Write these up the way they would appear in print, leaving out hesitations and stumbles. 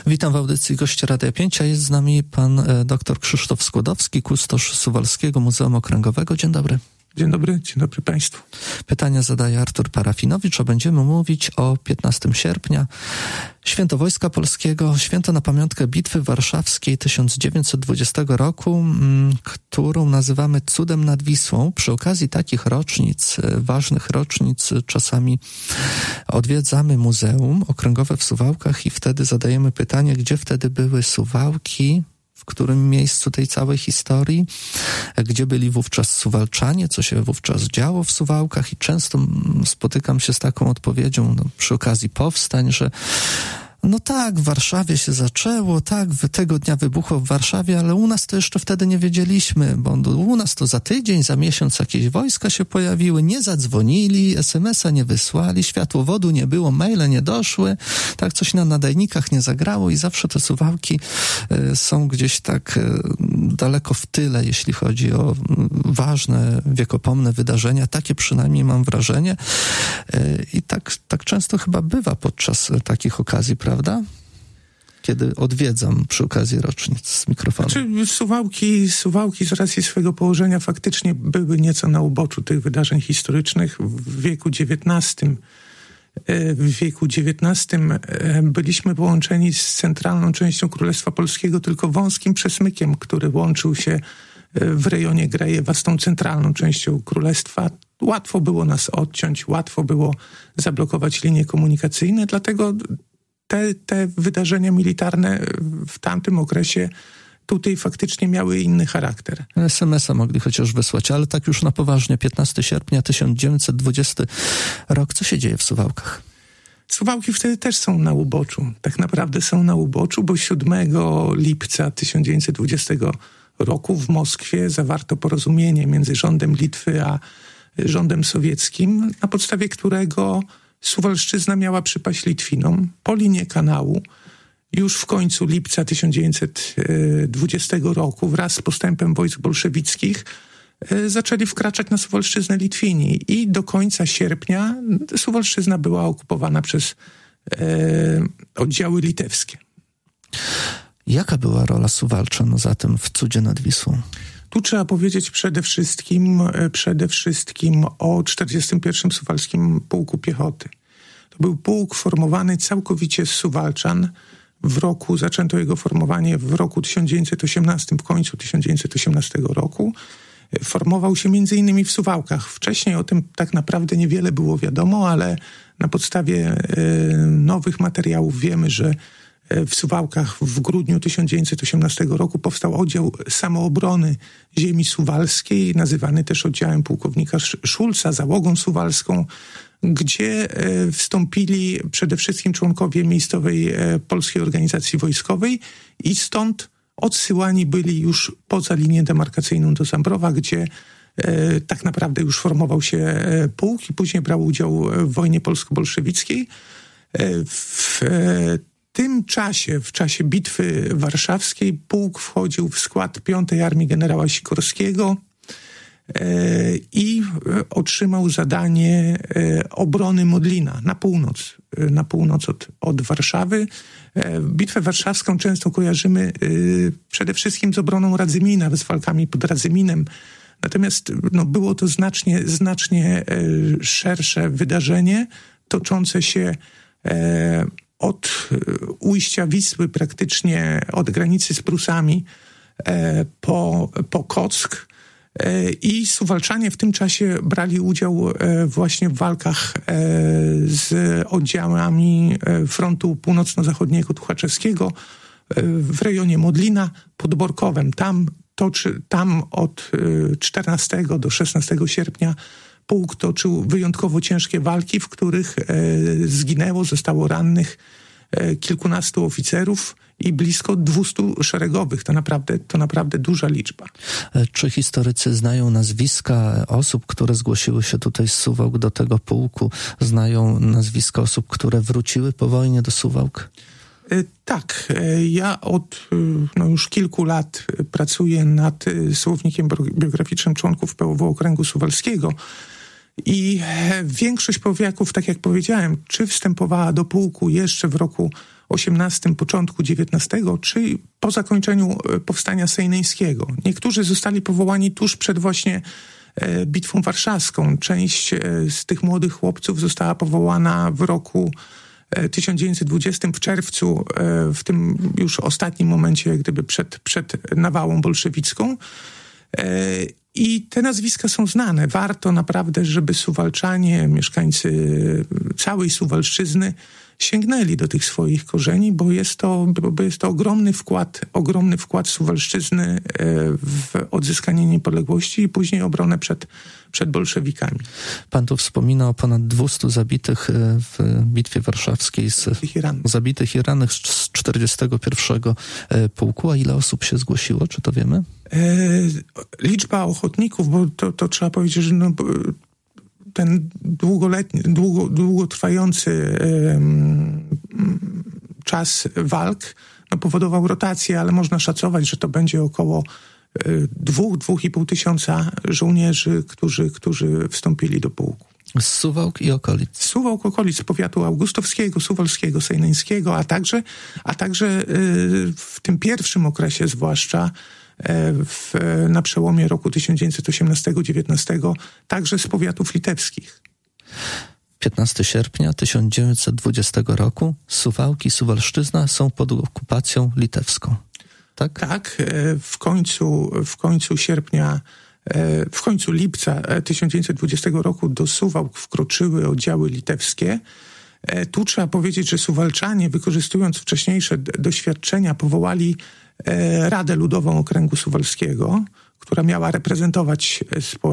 Witam w audycji gościa Radia 5, a jest z nami pan dr Krzysztof Skłodowski, kustosz Suwalskiego Muzeum Okręgowego. Dzień dobry. Dzień dobry Państwu. Pytania zadaje Artur Parafinowicz, a będziemy mówić o 15 sierpnia. Święto Wojska Polskiego, święto na pamiątkę Bitwy Warszawskiej 1920 roku, którą nazywamy Cudem nad Wisłą. Przy okazji takich rocznic, ważnych rocznic, czasami odwiedzamy Muzeum Okręgowe w Suwałkach i wtedy zadajemy pytanie, gdzie wtedy były Suwałki, w którym miejscu tej całej historii, gdzie byli wówczas Suwalczanie, co się wówczas działo w Suwałkach i często spotykam się z taką odpowiedzią przy okazji powstań, że no tak, w Warszawie się zaczęło, tak, tego dnia wybuchło w Warszawie, ale u nas to jeszcze wtedy nie wiedzieliśmy, bo u nas to za tydzień, za miesiąc jakieś wojska się pojawiły, nie zadzwonili, SMS-a nie wysłali, światłowodu nie było, maile nie doszły, tak, coś na nadajnikach nie zagrało i zawsze te Suwałki są gdzieś tak daleko w tyle, jeśli chodzi o ważne, wiekopomne wydarzenia, takie przynajmniej mam wrażenie i tak często chyba bywa podczas takich okazji, prawda? Kiedy odwiedzam przy okazji rocznic z mikrofonu. Znaczy, Suwałki z racji swojego położenia faktycznie były nieco na uboczu tych wydarzeń historycznych. W wieku XIX byliśmy połączeni z centralną częścią Królestwa Polskiego tylko wąskim przesmykiem, który łączył się w rejonie Grajewa z tą centralną częścią Królestwa. Łatwo było nas odciąć, łatwo było zablokować linie komunikacyjne, dlatego te wydarzenia militarne w tamtym okresie tutaj faktycznie miały inny charakter. SMS-a mogli chociaż wysłać, ale tak już na poważnie, 15 sierpnia 1920 rok. Co się dzieje w Suwałkach? Suwałki wtedy też są na uboczu. Tak naprawdę są na uboczu, bo 7 lipca 1920 roku w Moskwie zawarto porozumienie między rządem Litwy a rządem sowieckim, na podstawie którego Suwalszczyzna miała przypaść Litwinom po linię kanału. Już w końcu lipca 1920 roku wraz z postępem wojsk bolszewickich zaczęli wkraczać na Suwalszczyznę Litwini i do końca sierpnia Suwalszczyzna była okupowana przez oddziały litewskie. Jaka była rola Suwalczan zatem w Cudzie nad Wisłą? Tu trzeba powiedzieć przede wszystkim o 41. Suwalskim Pułku Piechoty. To był pułk formowany całkowicie z Suwalczan. Zaczęto jego formowanie w roku 1918, w końcu 1918 roku. Formował się m.in. w Suwałkach. Wcześniej o tym tak naprawdę niewiele było wiadomo, ale na podstawie nowych materiałów wiemy, że w Suwałkach w grudniu 1918 roku powstał oddział samoobrony ziemi suwalskiej, nazywany też oddziałem pułkownika Szulca, załogą suwalską, gdzie wstąpili przede wszystkim członkowie miejscowej polskiej organizacji wojskowej i stąd odsyłani byli już poza linię demarkacyjną do Zambrowa, gdzie tak naprawdę już formował się pułk i później brał udział w wojnie polsko-bolszewickiej. W tym czasie, w czasie Bitwy Warszawskiej, pułk wchodził w skład 5. Armii generała Sikorskiego i otrzymał zadanie obrony Modlina na północ od Warszawy. Bitwę warszawską często kojarzymy przede wszystkim z obroną Radzymina, z walkami pod Radzyminem. Natomiast było to znacznie szersze wydarzenie, toczące się od ujścia Wisły, praktycznie od granicy z Prusami po Kock. I Suwalczanie w tym czasie brali udział właśnie w walkach z oddziałami frontu północno-zachodniego Tuchaczewskiego w rejonie Modlina pod Borkowem. Tam od 14 do 16 sierpnia pułk toczył wyjątkowo ciężkie walki, w których zostało rannych kilkunastu oficerów i blisko 200 szeregowych. To naprawdę duża liczba. Czy historycy znają nazwiska osób, które zgłosiły się tutaj z Suwałk do tego pułku? Znają nazwiska osób, które wróciły po wojnie do Suwałk? Tak. Ja od już kilku lat pracuję nad słownikiem biograficznym członków POW Okręgu Suwalskiego i większość powiaków, tak jak powiedziałem, czy wstępowała do pułku jeszcze w roku XVIII, początku XIX, czy po zakończeniu powstania sejneńskiego. Niektórzy zostali powołani tuż przed właśnie Bitwą Warszawską. Część z tych młodych chłopców została powołana w roku 1920 w czerwcu, w tym już ostatnim momencie, jak gdyby przed nawałą bolszewicką. I te nazwiska są znane. Warto naprawdę, żeby Suwalczanie, mieszkańcy całej Suwalszczyzny sięgnęli do tych swoich korzeni, bo jest to ogromny wkład Suwalszczyzny w odzyskanie niepodległości i później obronę przed bolszewikami. Pan tu wspomina o ponad 200 zabitych w Bitwie Warszawskiej, zabitych i rannych z 41 pułku. A ile osób się zgłosiło? Czy to wiemy? Liczba ochotników, bo to trzeba powiedzieć, że ten długotrwający czas walk powodował rotację, ale można szacować, że to będzie około 2,5 tysiąca żołnierzy, którzy wstąpili do pułku. Z Suwałk i okolic. Z Suwałk, okolic powiatu augustowskiego, suwalskiego, sejneńskiego, a także w tym pierwszym okresie zwłaszcza na przełomie roku 1918-19, także z powiatów litewskich. 15 sierpnia 1920 roku Suwałki i Suwalszczyzna są pod okupacją litewską. Tak? Tak, w końcu lipca 1920 roku do Suwałk wkroczyły oddziały litewskie. Tu trzeba powiedzieć, że Suwalczanie, wykorzystując wcześniejsze doświadczenia, powołali Radę Ludową Okręgu Suwalskiego, która miała reprezentować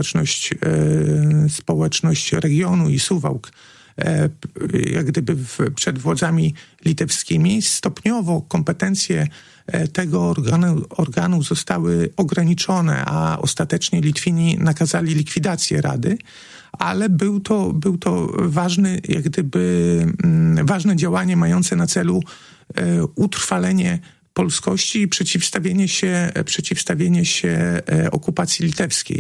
społeczność regionu i Suwałk jak gdyby przed władzami litewskimi. Stopniowo kompetencje tego organu zostały ograniczone, a ostatecznie Litwini nakazali likwidację Rady, ale był to ważne działanie mające na celu utrwalenie polskości i przeciwstawienie się okupacji litewskiej.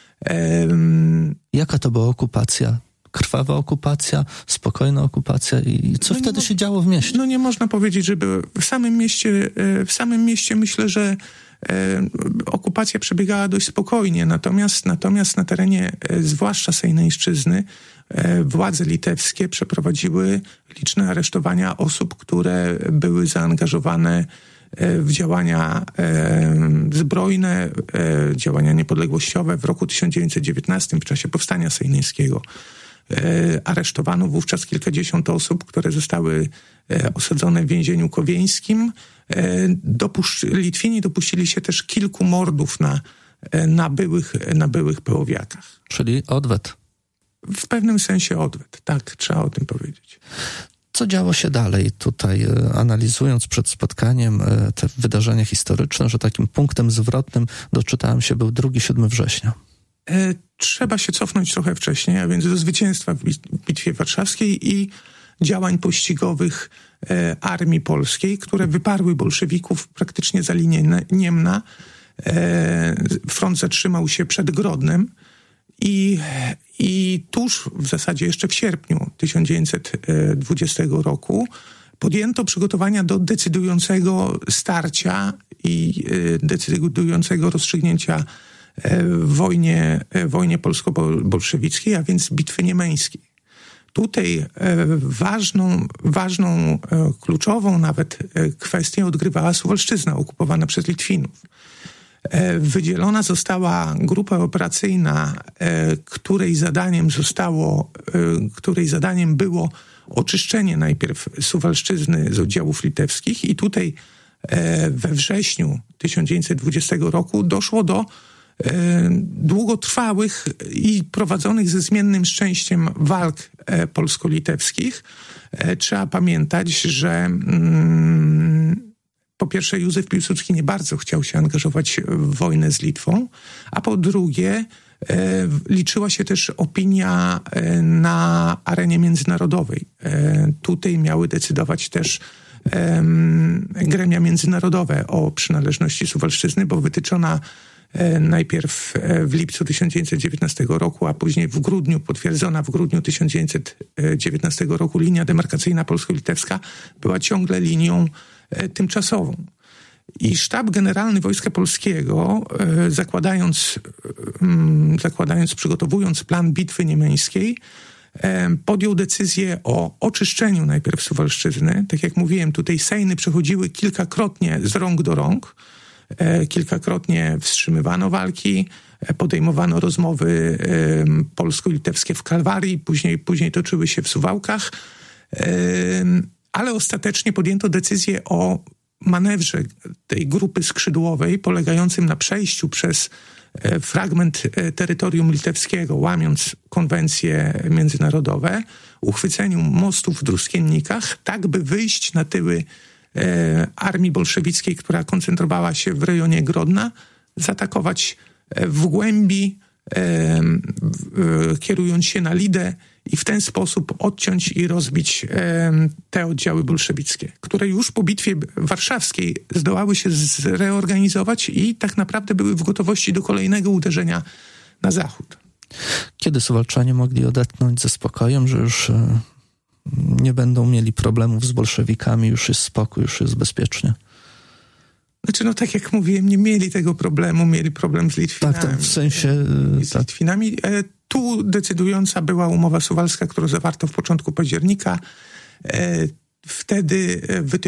Jaka to była okupacja? Krwawa okupacja, spokojna okupacja i co wtedy się działo w mieście? Nie można powiedzieć, żeby w samym mieście myślę, że okupacja przebiegała dość spokojnie, natomiast na terenie zwłaszcza Sejneńszczyzny władze litewskie przeprowadziły liczne aresztowania osób, które były zaangażowane w działania zbrojne, działania niepodległościowe. W roku 1919 w czasie powstania sejneńskiego aresztowano wówczas kilkadziesiąt osób, które zostały osadzone w więzieniu kowieńskim. Litwini dopuścili się też kilku mordów na byłych pełowiakach. Czyli odwet. W pewnym sensie odwet, tak, trzeba o tym powiedzieć. Co działo się dalej tutaj, analizując przed spotkaniem te wydarzenia historyczne, że takim punktem zwrotnym, doczytałem się, był 2-7 września. Trzeba się cofnąć trochę wcześniej, a więc do zwycięstwa w Bitwie Warszawskiej i działań pościgowych Armii Polskiej, które wyparły bolszewików praktycznie za linię Niemna. Front zatrzymał się przed Grodnem i tuż w zasadzie jeszcze w sierpniu 1920 roku podjęto przygotowania do decydującego starcia i decydującego rozstrzygnięcia w wojnie polsko-bolszewickiej, a więc bitwy niemeńskiej. Tutaj ważną, kluczową nawet kwestię odgrywała Suwalszczyzna okupowana przez Litwinów. Wydzielona została grupa operacyjna, której zadaniem było oczyszczenie najpierw Suwalszczyzny z oddziałów litewskich i tutaj we wrześniu 1920 roku doszło do długotrwałych i prowadzonych ze zmiennym szczęściem walk polsko-litewskich. Trzeba pamiętać, że po pierwsze Józef Piłsudski nie bardzo chciał się angażować w wojnę z Litwą, a po drugie liczyła się też opinia na arenie międzynarodowej. Tutaj miały decydować też gremia międzynarodowe o przynależności Suwalszczyzny, bo wytyczona najpierw w lipcu 1919 roku, a później w grudniu, potwierdzona w grudniu 1919 roku linia demarkacyjna polsko-litewska była ciągle linią tymczasową. I Sztab Generalny Wojska Polskiego, przygotowując plan bitwy niemeńskiej, podjął decyzję o oczyszczeniu najpierw Suwalszczyzny. Tak jak mówiłem, tutaj sejny przechodziły kilkakrotnie z rąk do rąk. Kilkakrotnie wstrzymywano walki, podejmowano rozmowy polsko-litewskie w Kalwarii, później toczyły się w Suwałkach, ale ostatecznie podjęto decyzję o manewrze tej grupy skrzydłowej polegającym na przejściu przez fragment terytorium litewskiego, łamiąc konwencje międzynarodowe, uchwyceniu mostów w Druskiennikach, tak by wyjść na tyły armii bolszewickiej, która koncentrowała się w rejonie Grodna, zaatakować w głębi, kierując się na Lidę i w ten sposób odciąć i rozbić te oddziały bolszewickie, które już po bitwie warszawskiej zdołały się zreorganizować i tak naprawdę były w gotowości do kolejnego uderzenia na zachód. Kiedy Suwalczanie mogli odetchnąć ze spokojem, że już nie będą mieli problemów z bolszewikami, już jest spokój, już jest bezpiecznie? Znaczy, tak jak mówiłem, nie mieli tego problemu, mieli problem z Litwinami. Tak, to w sensie... Z Litwinami. Tu decydująca była umowa suwalska, którą zawarto w początku października. Wtedy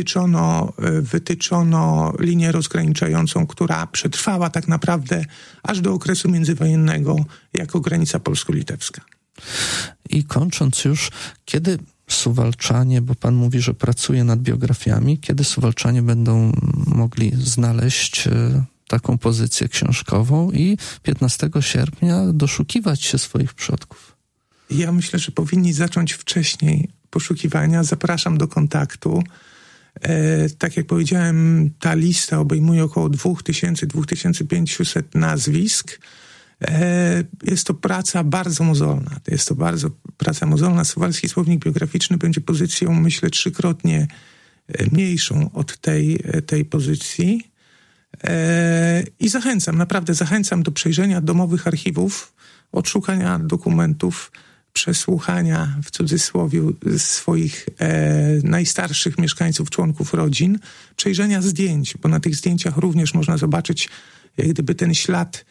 wytyczono linię rozgraniczającą, która przetrwała tak naprawdę aż do okresu międzywojennego jako granica polsko-litewska. I kończąc już, kiedy Suwalczanie, bo pan mówi, że pracuje nad biografiami, kiedy Suwalczanie będą mogli znaleźć taką pozycję książkową i 15 sierpnia doszukiwać się swoich przodków? Ja myślę, że powinni zacząć wcześniej poszukiwania. Zapraszam do kontaktu. Tak jak powiedziałem, ta lista obejmuje około 2000-2500 nazwisk. Jest to praca bardzo mozolna. Suwalski Słownik Biograficzny będzie pozycją, myślę, 3-krotnie mniejszą od tej pozycji. I naprawdę zachęcam do przejrzenia domowych archiwów, odszukania dokumentów, przesłuchania, w cudzysłowie, swoich najstarszych mieszkańców, członków rodzin, przejrzenia zdjęć, bo na tych zdjęciach również można zobaczyć jak gdyby ten ślad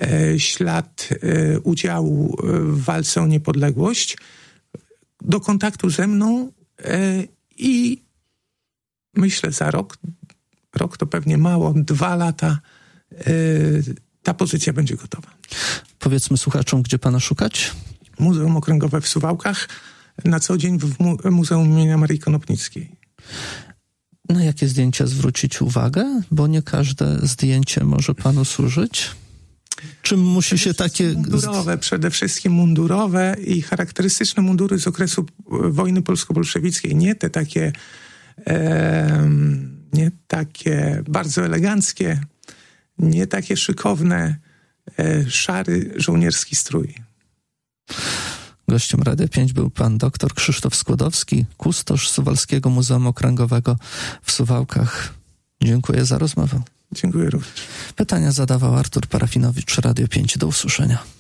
udziału w walce o niepodległość, do kontaktu ze mną i myślę za rok to pewnie mało, 2 lata ta pozycja będzie gotowa. Powiedzmy słuchaczom, gdzie pana szukać? Muzeum Okręgowe w Suwałkach, na co dzień w Muzeum imienia Marii Konopnickiej. Na jakie zdjęcia zwrócić uwagę? Bo nie każde zdjęcie może panu służyć. Czym musi się takie... Przede wszystkim mundurowe i charakterystyczne mundury z okresu wojny polsko-bolszewickiej. Nie takie bardzo eleganckie, nie takie szykowne, szary żołnierski strój. Gościem Radia 5 był pan dr Krzysztof Skłodowski, kustosz Suwalskiego Muzeum Okręgowego w Suwałkach. Dziękuję za rozmowę. Dziękuję również. Pytania zadawał Artur Parafinowicz, Radio 5. Do usłyszenia.